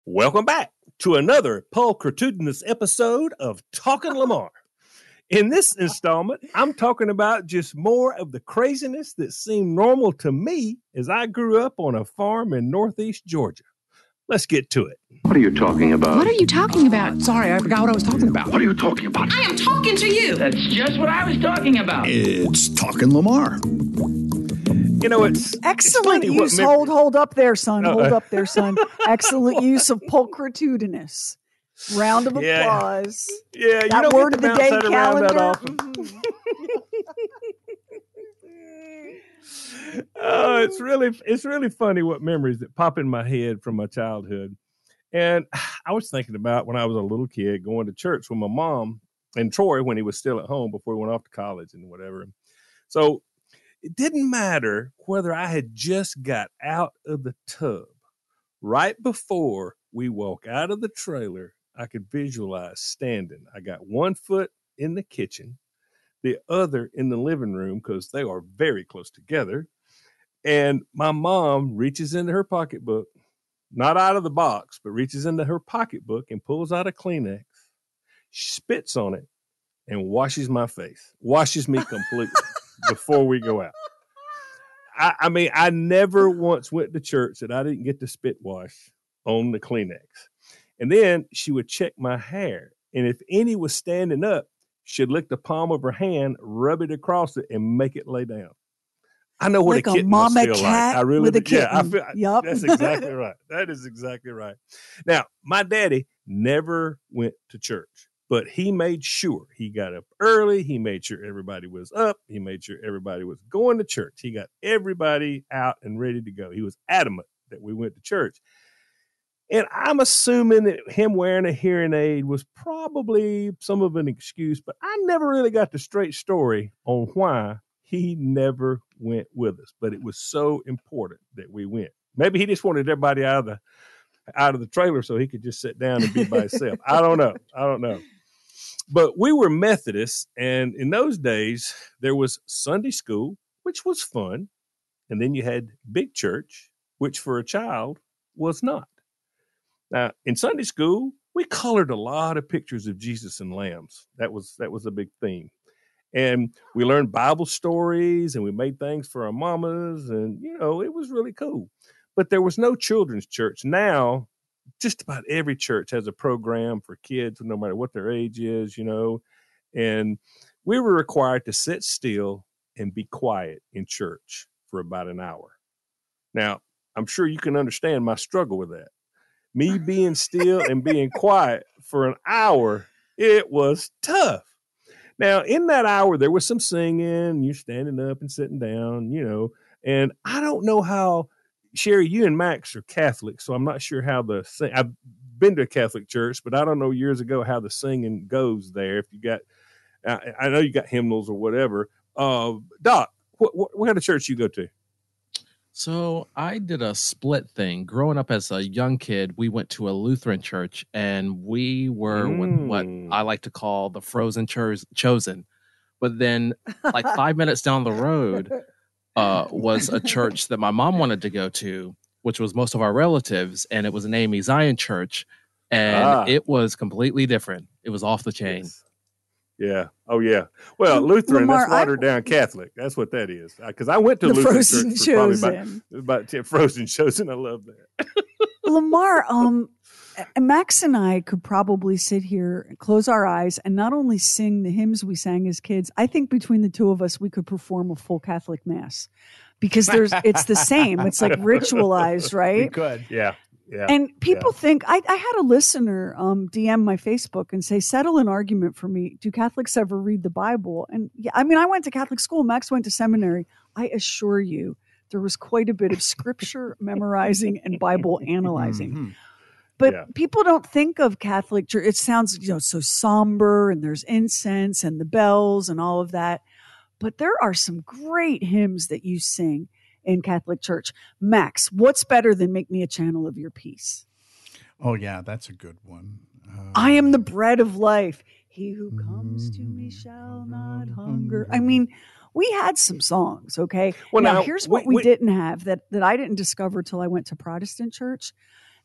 Welcome back to another pulchritudinous episode of Talking Lamar. In this installment, I'm talking about just more of the craziness that seemed normal to me as I grew up on a farm in northeast Georgia. Let's get to it. What are you talking about? What are you talking about? Sorry, I forgot what I was talking about. What are you talking about? I am talking to you. That's just what I was talking about. It's Talking Lamar. You know, it's excellent use. Hold up there, son. Hold up there, son. Excellent use of pulchritudinous. Round of applause. Yeah, that you don't word get of the day calendar. It's really funny what memories that pop in my head from my childhood. And I was thinking about when I was a little kid going to church with my mom and Troy when he was still at home before he went off to college and whatever. So it didn't matter whether I had just got out of the tub. Right before we walk out of the trailer, I could visualize standing. I got one foot in the kitchen, the other in the living room because they are very close together. And my mom reaches into her pocketbook, not out of the box, but reaches into her pocketbook and pulls out a Kleenex, spits on it, and washes my face, washes me completely before we go out. I mean, I never once went to church that I didn't get to spit wash on the Kleenex. And then she would check my hair. And if any was standing up, she'd lick the palm of her hand, rub it across it, and make it lay down. I know what like a kitten mama must feel cat like. I really with a do. Yeah, I kitten. feel, Yep. That's exactly right. That is exactly right. Now, my daddy never went to church, but he made sure he got up early. He made sure everybody was up. He made sure everybody was going to church. He got everybody out and ready to go. He was adamant that we went to church. And I'm assuming that him wearing a hearing aid was probably some of an excuse, but I never really got the straight story on why he never went with us. But it was so important that we went. Maybe he just wanted everybody out of the trailer so he could just sit down and be by himself. I don't know. But we were Methodists, and in those days, there was Sunday school, which was fun. And then you had big church, which for a child was not. Now, in Sunday school, we colored a lot of pictures of Jesus and lambs. That was a big theme. And we learned Bible stories, and we made things for our mamas, and, you know, it was really cool. But there was no children's church. Now, just about every church has a program for kids, no matter what their age is, you know. And we were required to sit still and be quiet in church for about an hour. Now, I'm sure you can understand my struggle with that. Me being still and being quiet for an hour, it was tough. Now, in that hour, there was some singing, you're standing up and sitting down, you know, and I don't know how, Sherry, you and Max are Catholic, so I'm not sure how I've been to a Catholic church, but I don't know years ago how the singing goes there. If you got, I know you got hymnals or whatever. Doc, what kind of church you go to? So I did a split thing. Growing up as a young kid, we went to a Lutheran church, and we were what I like to call the frozen chosen. But then, like 5 minutes down the road, was a church that my mom wanted to go to, which was most of our relatives, and it was an AME Zion church, and it was completely different. It was off the chain. Yes. Yeah. Oh, yeah. Well, Lutheran, Lamar, that's watered down Catholic. That's what that is. Because I went to the Lutheran Frozen church for probably Chosen. about 10 Frozen Chosen. I love that. Lamar, Max and I could probably sit here and close our eyes and not only sing the hymns we sang as kids. I think between the two of us, we could perform a full Catholic mass because it's the same. It's like ritualized, right? We could. Yeah. Yeah. And people think, I had a listener DM my Facebook and say, settle an argument for me. Do Catholics ever read the Bible? And yeah, I mean, I went to Catholic school. Max went to seminary. I assure you, there was quite a bit of scripture memorizing and Bible analyzing. Mm-hmm. But people don't think of Catholic church. It sounds, so somber, and there's incense and the bells and all of that. But there are some great hymns that you sing in Catholic church. Max, what's better than Make Me a Channel of Your Peace? Oh, yeah, that's a good one. I am the bread of life. He who comes to me shall not hunger. I mean, we had some songs, okay? Well, now here's what we didn't have that I didn't discover till I went to Protestant church.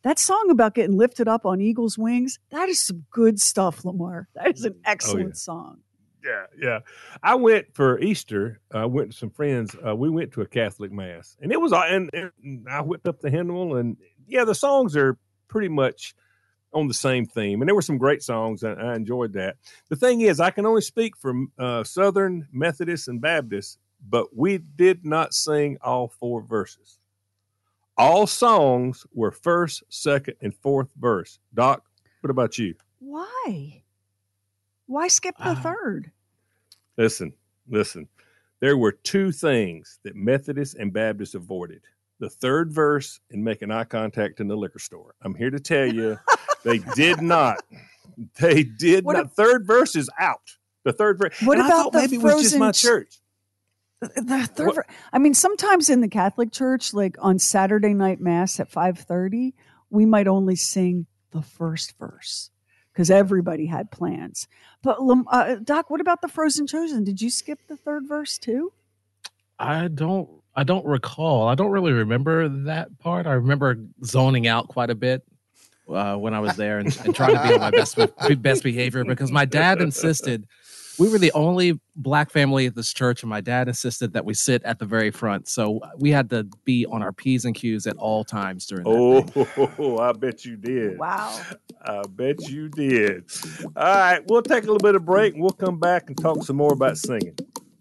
That song about getting lifted up on eagle's wings, that is some good stuff, Lamar. That is an excellent song. Yeah. I went for Easter. I went to some friends. We went to a Catholic mass, and it was, and I whipped up the hymnal, and the songs are pretty much on the same theme, and there were some great songs. And I enjoyed that. The thing is, I can only speak for Southern Methodists and Baptists, but we did not sing all 4 verses. All songs were first, second, and fourth verse. Doc, what about you? Why? Why skip the third? Listen. There were 2 things that Methodists and Baptists avoided. The third verse and making eye contact in the liquor store. I'm here to tell you, they did not. They did not. Third verse is out. The third verse. What and about I thought the maybe it was just my church. The third I mean, sometimes in the Catholic Church, like on Saturday night mass at 5:30, we might only sing the first verse because everybody had plans. But Doc, what about the Frozen Chosen? Did you skip the third verse too? I don't recall. I don't really remember that part. I remember zoning out quite a bit when I was there and trying to be on my best behavior because my dad insisted. We were the only Black family at this church, and my dad insisted that we sit at the very front. So we had to be on our P's and Q's at all times during that thing. I bet you did. Wow. I bet you did. All right, we'll take a little bit of break, and we'll come back and talk some more about singing.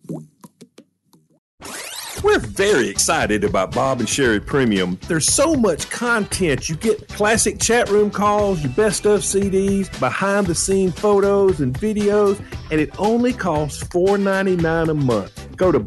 We're very excited about Bob and Sherry Premium. There's so much content. You get classic chat room calls, your best of CDs, behind the scene photos and videos, and it only costs $4.99 a month. Go to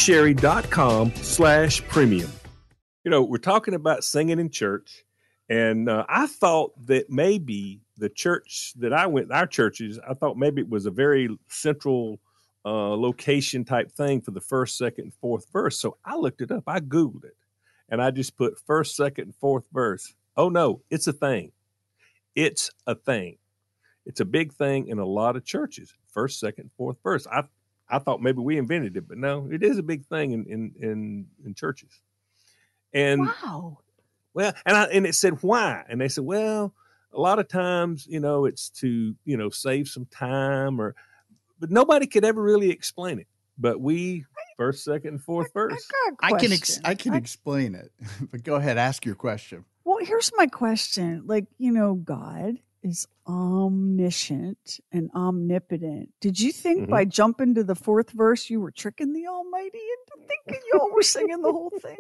bobandsherry.com/premium. We're talking about singing in church, and I thought that maybe the church that I went, our churches, I thought maybe it was a very central location type thing for the first, second, and fourth verse. So I looked it up. I Googled it, and I just put first, second, and fourth verse. Oh, no, it's a thing. It's a thing. It's a big thing in a lot of churches. First, second, fourth verse. I thought maybe we invented it, but no, it is a big thing in churches. And wow. Well, and it said why, and they said, well, a lot of times, it's to save some time but nobody could ever really explain it. But we first, second, and fourth verse. I can explain it. But go ahead, ask your question. Well, here's my question. God is omniscient and omnipotent. Did you think by jumping to the fourth verse you were tricking the Almighty into thinking you all were singing the whole thing?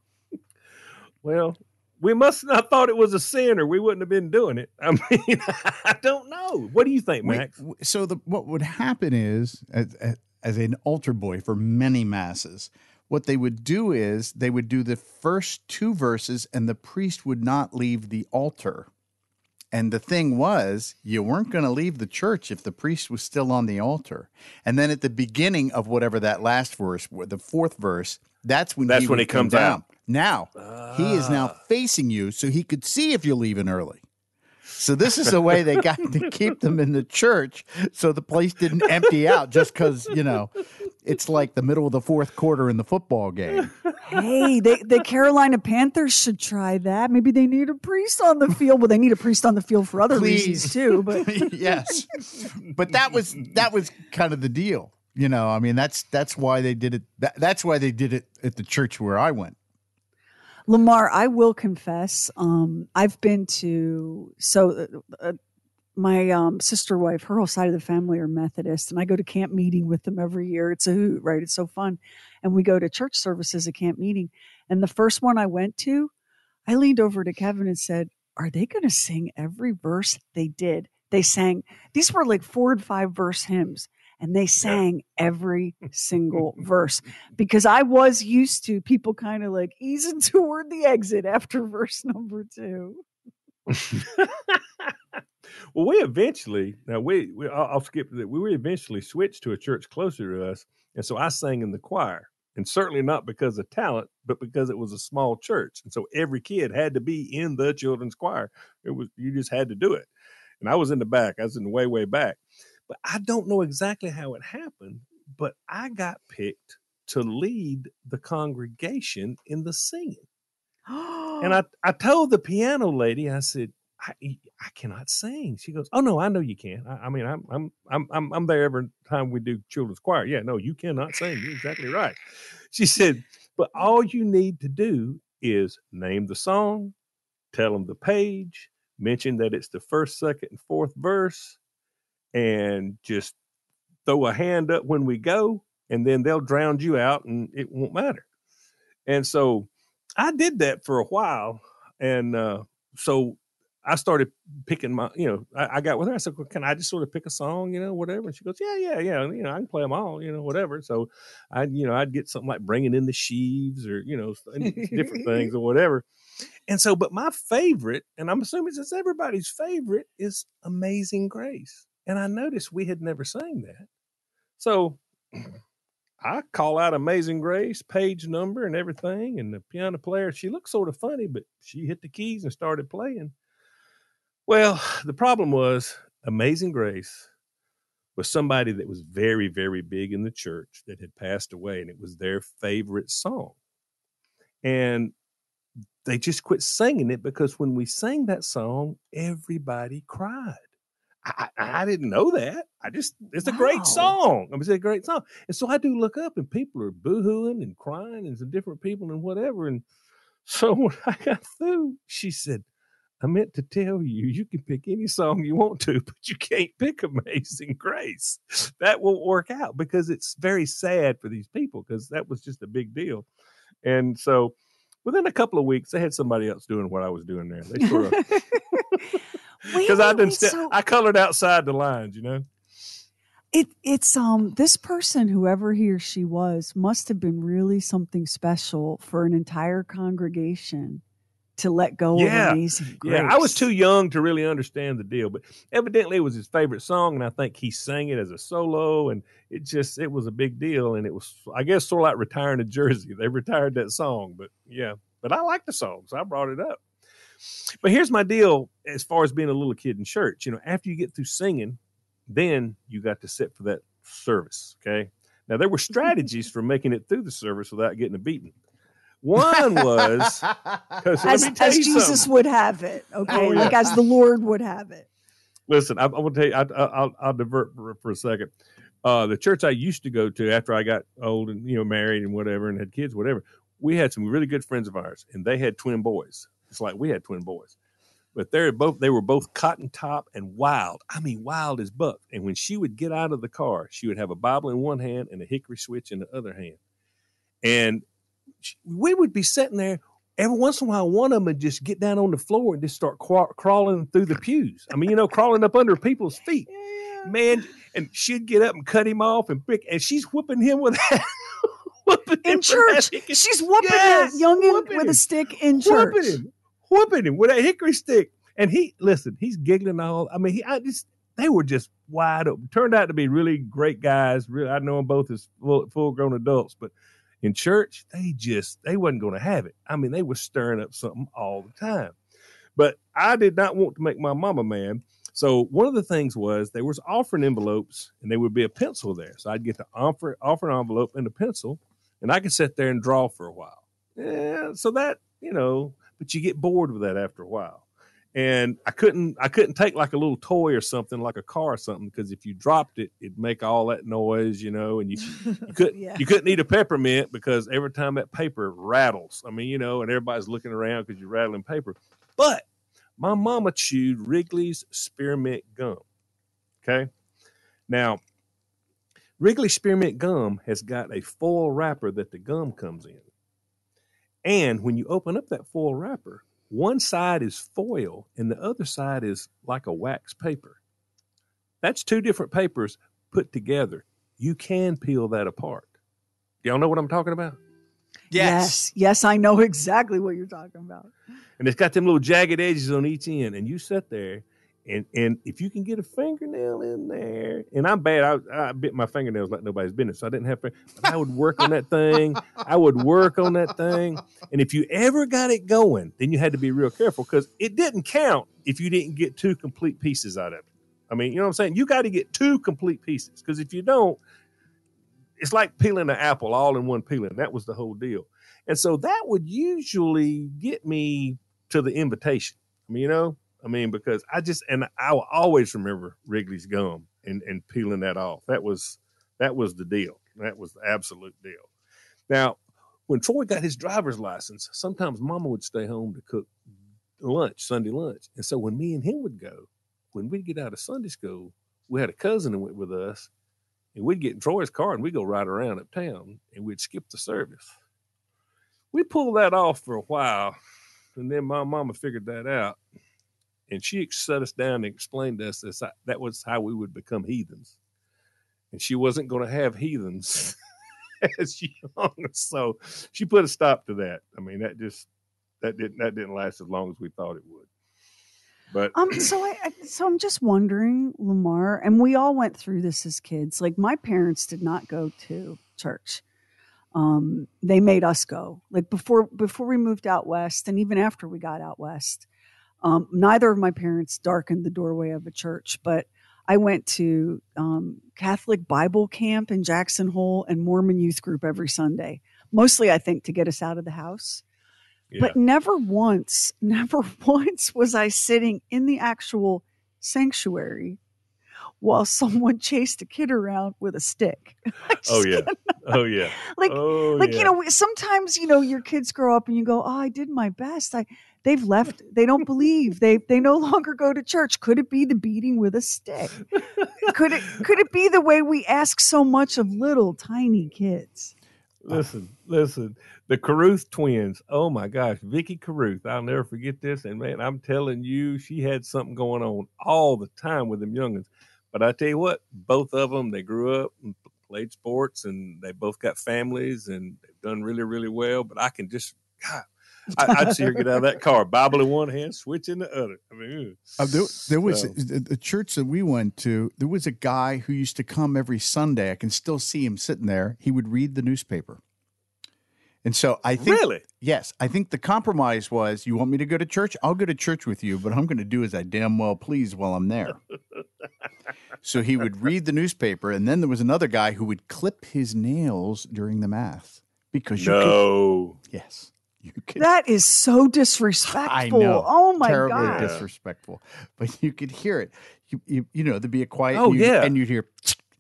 Well, we must not thought it was a sin, or we wouldn't have been doing it. I mean, I don't know. What do you think, Max? So what would happen is, as an altar boy for many masses, what they would do is they would do the first 2 verses, and the priest would not leave the altar. And the thing was, you weren't going to leave the church if the priest was still on the altar. And then at the beginning of whatever that last verse, the fourth verse, that's when he comes out. Now, he is now facing you so he could see if you're leaving early. So this is the way they got to keep them in the church so the place didn't empty out just because, it's like the middle of the fourth quarter in the football game. Hey, the Carolina Panthers should try that. Maybe they need a priest on the field. Well, they need a priest on the field for other reasons too. But yes, but that was kind of the deal. I mean, that's why they did it. That's why they did it at the church where I went. Lamar, I will confess, I've been to, my sister wife, her whole side of the family are Methodist, and I go to camp meeting with them every year. It's a hoot, right? It's so fun. And we go to church services at camp meeting. And the first one I went to, I leaned over to Kevin and said, are they going to sing every verse? They did. They sang, these were like 4 and 5 verse hymns. And they sang every single verse because I was used to people kind of like easing toward the exit after verse number 2. Well, we eventually, I'll skip that. We eventually switched to a church closer to us. And so I sang in the choir, and certainly not because of talent, but because it was a small church. And so every kid had to be in the children's choir. You just had to do it. And I was in the back. I was in the way, way back. But I don't know exactly how it happened, but I got picked to lead the congregation in the singing. And I told the piano lady, I said, I cannot sing. She goes, "Oh no, I know you can. I mean, I'm there every time we do children's choir. Yeah, no, you cannot sing. You're exactly right." She said, "But all you need to do is name the song, tell them the page, mention that it's the first, second, and fourth verse, and just throw a hand up when we go, and then they'll drown you out, and it won't matter." And so I did that for a while, and so I started picking I got with her. I said, "Well, can I just sort of pick a song, whatever?" And she goes, yeah, I can play them all, whatever. So I'd get something like Bringing in the Sheaves or, different things or whatever. And so, but my favorite, and I'm assuming it's everybody's favorite, is Amazing Grace. And I noticed we had never sang that. So I call out Amazing Grace, page number and everything. And the piano player, she looked sort of funny, but she hit the keys and started playing. Well, the problem was Amazing Grace was somebody that was very, very big in the church that had passed away, and it was their favorite song. And they just quit singing it because when we sang that song, everybody cried. I didn't know that. It's a great song. It's a great song. And so I do look up and people are boohooing and crying and some different people and whatever. And so when I got through, she said, "I meant to tell you, you can pick any song you want to, but you can't pick Amazing Grace. That won't work out because it's very sad for these people because that was just a big deal." And so within a couple of weeks, they had somebody else doing what I was doing there. They sort of, because I colored outside the lines, It's this person, whoever he or she was, must have been really something special for an entire congregation to let go of Amazing Grace. Yeah, I was too young to really understand the deal, but evidently it was his favorite song, and I think he sang it as a solo, and it was a big deal, and it was, I guess, sort of like retiring a jersey. They retired that song, but I like the song, so I brought it up. But here's my deal as far as being a little kid in church. After you get through singing, then you got to sit for that service, okay? Now, there were strategies for making it through the service without getting a beating. One was as Jesus would have it, okay? Like as the Lord would have it. Listen, I'm going to tell you, I'll divert for a second. The church I used to go to after I got old and, married and whatever and had kids, whatever, we had some really good friends of ours, and they had twin boys. It's like we had twin boys. But they were both cotton top and wild. I mean, wild as buck. And when she would get out of the car, she would have a Bible in one hand and a hickory switch in the other hand. And we would be sitting there. Every once in a while, one of them would just get down on the floor and just start crawling through the pews. I mean, crawling up under people's feet. Yeah. Man, and she'd get up and cut him off and she's whooping him with that. In church. She's whooping that youngin' with a stick in church. Whooping him with a hickory stick. And he's giggling all. I mean, they were just wide open. Turned out to be really great guys. Really, I know them both as full-grown adults, but in church, they wasn't going to have it. I mean, they were stirring up something all the time. But I did not want to make my mama mad. So one of the things was there was offering envelopes, and there would be a pencil there. So I'd get the offering envelope and a pencil, and I could sit there and draw for a while. Yeah, so that, but you get bored with that after a while. And I couldn't take like a little toy or something, like a car or something, because if you dropped it, it'd make all that noise, and you couldn't eat a peppermint because every time that paper rattles. I mean, and everybody's looking around because you're rattling paper. But my mama chewed Wrigley's Spearmint Gum. Okay. Now, Wrigley Spearmint Gum has got a foil wrapper that the gum comes in. And when you open up that foil wrapper, one side is foil and the other side is like a wax paper. That's two different papers put together. You can peel that apart. Y'all know what I'm talking about? Yes, I know exactly what you're talking about. And it's got them little jagged edges on each end. And you sit there, and if you can get a fingernail in there, and I'm bad, I bit my fingernails like nobody's business, so I didn't have, but I would work on that thing. And if you ever got it going, then you had to be real careful because it didn't count if you didn't get two complete pieces out of it. I mean, you know what I'm saying? You got to get two complete pieces because if you don't, it's like peeling an apple all in one peeling. That was the whole deal. And so that would usually get me to the invitation. Because I will always remember Wrigley's gum and peeling that off. That was the deal. That was the absolute deal. Now, when Troy got his driver's license, sometimes Mama would stay home to cook lunch, Sunday lunch. And so when me and him would go, when we'd get out of Sunday school, we had a cousin that went with us, and we'd get in Troy's car and we'd go ride around uptown and we'd skip the service. We pulled that off for a while, and then my mama figured that out, and she set us down and explained to us that was how we would become heathens. And she wasn't going to have heathens as young. So she put a stop to that. I mean, that didn't last as long as we thought it would. But so I'm just wondering, Lamar, and we all went through this as kids. Like, my parents did not go to church. They made us go. Like, before we moved out west, and even after we got out west, neither of my parents darkened the doorway of a church. But I went to Catholic Bible camp in Jackson Hole and Mormon youth group every Sunday, mostly, I think, to get us out of the house. Yeah. But never once was I sitting in the actual sanctuary while someone chased a kid around with a stick. Oh yeah. Sometimes, your kids grow up and you go, oh, I did my best. They've left. They don't believe. They no longer go to church. Could it be the beating with a stick? Could it be the way we ask so much of little tiny kids? Listen. The Caruth twins. Oh my gosh, Vicky Caruth. I'll never forget this. And man, I'm telling you, she had something going on all the time with them youngins. But I tell you what, both of them, they grew up and played sports, and they both got families, and they've done really, really well. But I can just, God, I'd see her get out of that car, Bible in one hand, switch in the other. I mean, there was the church that we went to. There was a guy who used to come every Sunday. I can still see him sitting there. He would read the newspaper. And so I think, really? Yes, I think the compromise was, you want me to go to church? I'll go to church with you, but I'm going to do as I damn well please while I'm there. So he would read the newspaper, and then there was another guy who would clip his nails during the Mass because yes. You could. That is so disrespectful. I know. Oh my Terribly God. disrespectful. But you could hear it. There'd be a quiet. And you'd hear.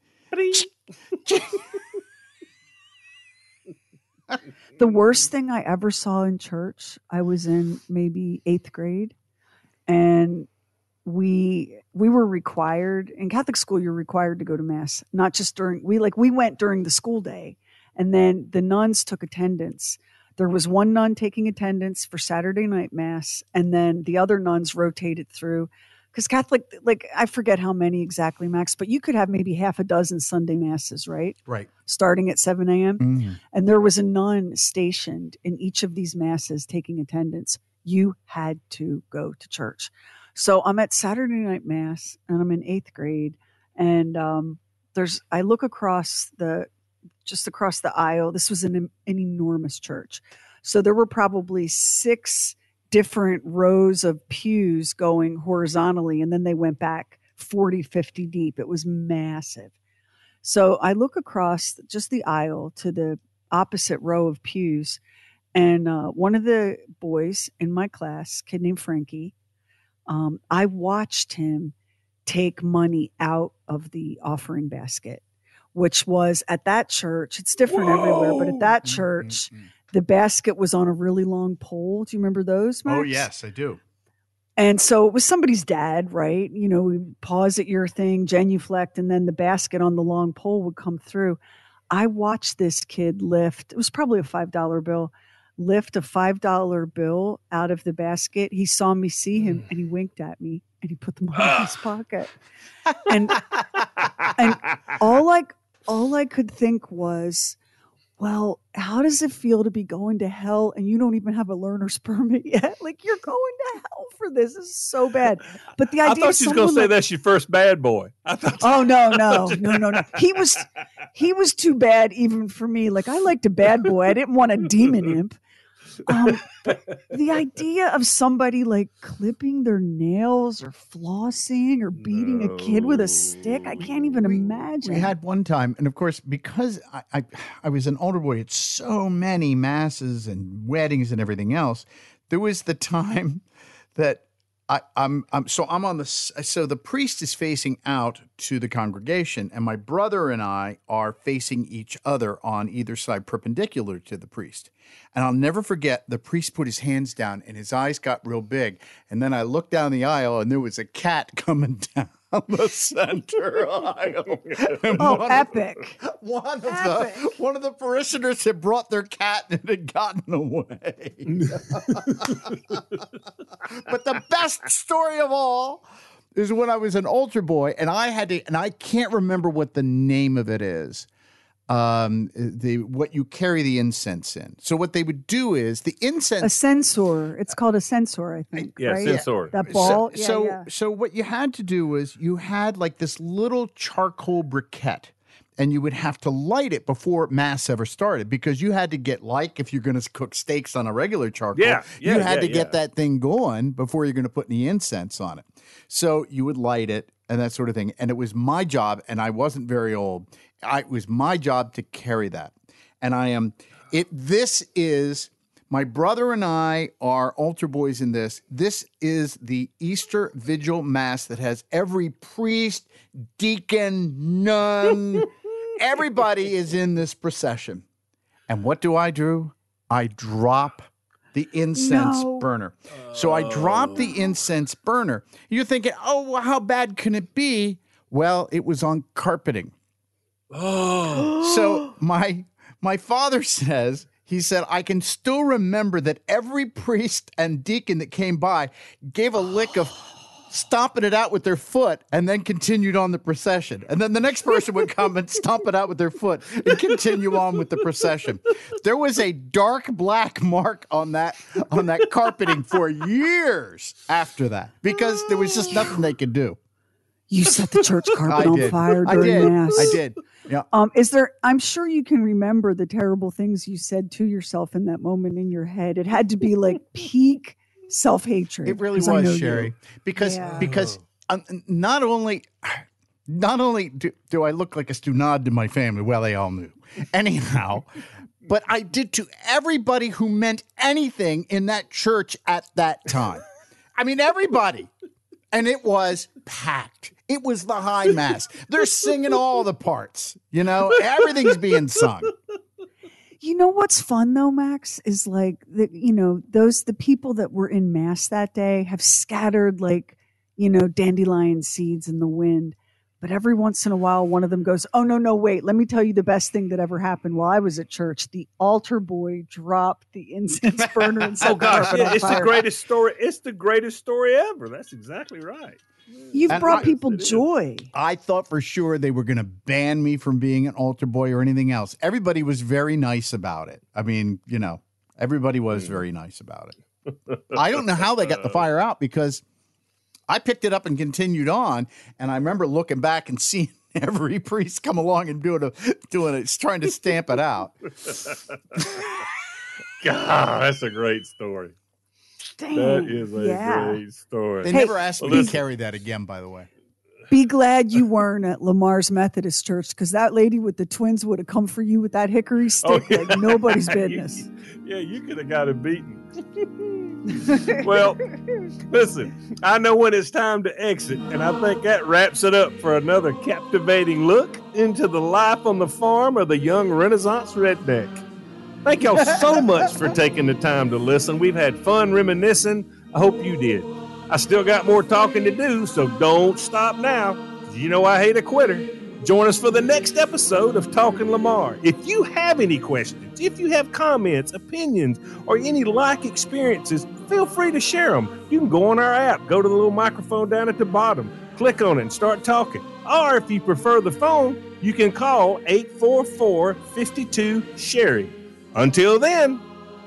The worst thing I ever saw in church, I was in maybe 8th grade, and we were required in Catholic school. You're required to go to Mass, not just we went during the school day, and then the nuns took attendance. There was one nun taking attendance for Saturday night Mass, and then the other nuns rotated through. Because Catholic, I forget how many exactly, Max, but you could have maybe half a dozen Sunday Masses, right? Right. Starting at 7 a.m. Mm-hmm. And there was a nun stationed in each of these Masses taking attendance. You had to go to church. So I'm at Saturday night Mass, and I'm in 8th grade, and I look across the aisle. This was an enormous church. So there were probably 6 different rows of pews going horizontally, and then they went back 40, 50 deep. It was massive. So I look across just the aisle to the opposite row of pews, and one of the boys in my class, a kid named Frankie, I watched him take money out of the offering basket, which was at that church. It's different everywhere, but at that church, the basket was on a really long pole. Do you remember those, Max? Oh, yes, I do. And so it was somebody's dad, right? We pause at your thing, genuflect, and then the basket on the long pole would come through. I watched this kid lift, it was probably a $5 bill, lift a $5 bill out of the basket. He saw me see him, and he winked at me, and he put the money in his pocket. And all I could think was, well, how does it feel to be going to hell and you don't even have a learner's permit yet? Like, you're going to hell for this. This is so bad. But the idea, I thought she was going to say that's your first bad boy. No. He was too bad even for me. Like, I liked a bad boy. I didn't want a demon imp. The idea of somebody like clipping their nails or flossing or beating a kid with a stick, I can't even imagine. We had one time, and of course, because I was an older boy at so many masses and weddings and everything else, there was the time that I'm on the, so the priest is facing out to the congregation, and my brother and I are facing each other on either side, perpendicular to the priest. And I'll never forget, the priest put his hands down and his eyes got real big. And then I looked down the aisle and there was a cat coming down the center aisle. And epic. One of the parishioners had brought their cat and it had gotten away. But the best story of all is when I was an altar boy and I can't remember what the name of it is. What you carry the incense in. So what they would do is the incense. A censer. It's called a censer, I think. Yeah, right? censer. That ball. So what you had to do was you had like this little charcoal briquette, and you would have to light it before mass ever started, because you had to get, like, if you're going to cook steaks on a regular charcoal, you had to get that thing going before you're going to put any incense on it. So you would light it and that sort of thing. And it was my job, and I wasn't very old. It was my job to carry that. And this is, my brother and I are altar boys in this. This is the Easter Vigil Mass that has every priest, deacon, nun, everybody is in this procession. And what do? Drew? I drop the incense burner. So I drop the incense burner. You're thinking, oh, well, how bad can it be? Well, it was on carpeting. Oh. So my father says, he said, I can still remember that every priest and deacon that came by gave a lick of stomping it out with their foot and then continued on the procession. And then the next person would come and stomp it out with their foot and continue on with the procession. There was a dark black mark on that carpeting for years after that, because there was just nothing they could do. You set the church carpet on fire during Mass. I did. Yeah. I'm sure you can remember the terrible things you said to yourself in that moment in your head. It had to be like peak self-hatred. It really was, Sherry. Because not only do I look like a stunad to my family, well, they all knew. Anyhow, but I did to everybody who meant anything in that church at that time. I mean, everybody. And it was packed. It was the high mass. They're singing all the parts. You know, everything's being sung. You know what's fun though, Max, is like that. You know, the people that were in mass that day have scattered like, you know, dandelion seeds in the wind. But every once in a while, one of them goes, "Oh no, wait! Let me tell you the best thing that ever happened while I was at church. The altar boy dropped the incense burner and set the carpet on it's fire." the greatest story. It's the greatest story ever. That's exactly right. You've brought people joy. I thought for sure they were going to ban me from being an altar boy or anything else. Everybody was very nice about it. I mean, you know, everybody was very nice about it. I don't know how they got the fire out, because I picked it up and continued on. And I remember looking back and seeing every priest come along and doing it, trying to stamp it out. God, that's a great story. Dang, that is a great story. They never asked me to carry that again, by the way. Be glad you weren't at Lamar's Methodist Church, because that lady with the twins would have come for you with that hickory stick like nobody's business. You could have got it beaten. Well, listen, I know when it's time to exit, and I think that wraps it up for another captivating look into the life on the farm of the young Renaissance redneck. Thank y'all so much for taking the time to listen. We've had fun reminiscing. I hope you did. I still got more talking to do, so don't stop now. You know I hate a quitter. Join us for the next episode of Talking Lamar. If you have any questions, if you have comments, opinions, or any like experiences, feel free to share them. You can go on our app, go to the little microphone down at the bottom, click on it, and start talking. Or if you prefer the phone, you can call 844-52-SHERRY. Until then.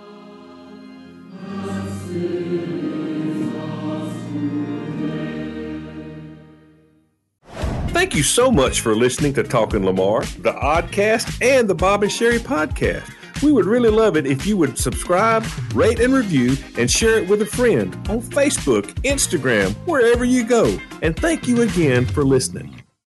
Thank you so much for listening to Talking Lamar, the Oddcast, and the Bob and Sherry podcast. We would really love it if you would subscribe, rate and review, and share it with a friend on Facebook, Instagram, wherever you go. And thank you again for listening.